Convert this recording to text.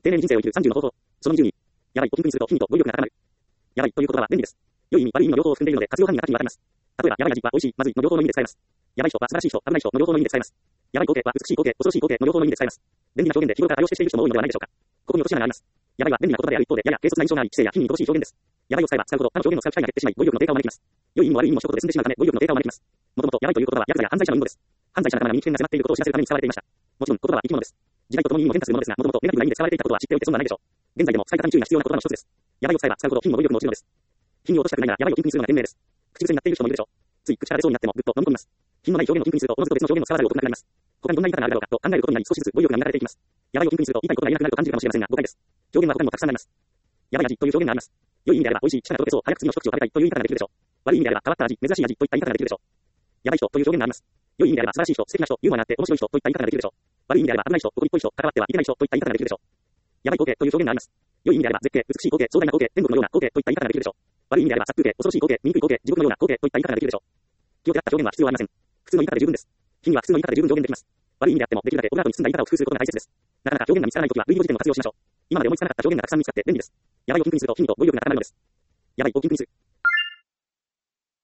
丁寧に人生を生きる30の方法。その20に。やばいを筋にすると筋肉と語彙力が高まる。やばいという言葉は便利です。良い意味、悪い意味の両方を含んでいるので活用範囲が多岐にわたります。例えば、やばい味は美味しい、まずいの両方の意味で使えます。やばい人は素晴らしい人、危ない人の両方の意味で使えます。やばい光景は美しい光景、恐ろしい光景の両方の意味で使えます。便利な表現で日頃から多用している人も多いのではないでしょうか。ここに落とし穴があります。やばいは便利な言葉である一方で、やや軽率な印象があり、知性や品に乏しい表現です。やばいを使えば使うほど他の表現を使う機会が減ってしまい、語彙力の低下を招きます。良い意味も悪い意味も一言で済んでしまうため、語彙力の低下を招きます。もともと、やばいという言葉はヤクザや犯罪者の隠語です。犯罪者仲間が身に危険が迫っていることを知らせるために使われていました。もちろん、言葉は生き物です。時代とともに意味も変化するものですが、もともとネガティブな意味で使われていたことは知っておいて損はないでしょう。現在でも使い方に注意が必要な言葉の一つです。やばいを使えば使うほど品も語彙力も落ちるのです。品を落としたくないなら、やばいを均品にするのが賢明です。口癖になっている人もいるでしょう。つい口から出そうになってもぐっと飲み込みます。品のない表現を均品にすると、おのずと別の表現を使わざるを得なくなります。他にどんな言い方があるだろうかと考えることになり、少しずつ語彙力が磨かれていきます。やばいを均品にすると言いたいことが言えなくなると感じるかもしれませんが、誤解です。表現は他にもたくさんあります。やばい味という表現があります。良い意味であれば美味しい、近くとけそう、早く次の一口を食べたいという言い方ができるでしょう。悪い意味であれば変わった味、珍しい味といった言い方ができるでしょう。やばい人という表現があります。良い意味であれば素晴らしい人、素敵な人、ユーモアがあって面白い人といった言い方ができるでしょう。悪い意味であれば危ない人、誇りっぽい人、関わってはいけない人といった言い方ができるでしょう。やばい光景という表現があります。良い意味であれば絶景、美しい光景、壮大な光景、天国のような光景といった言い方ができるでしょう。悪い意味であれば殺風景、恐ろしい光景、醜い光景、地獄のような光景といった言い方ができるでしょう。気を手合った表現は必要ありません。普通の言い方で十分です。品は普通の言い方で十分表現できます。悪い意味であってもできるだけオブラートに包んだ言い方を工夫することが大切です。なかなか表現が見つからないときは類似語辞典を活用しましょう。今まで思いつかなかった表現がたくさん見つかって便利です。やばいを均品にすると品と語彙力が高まるのです。やばいを均品にする。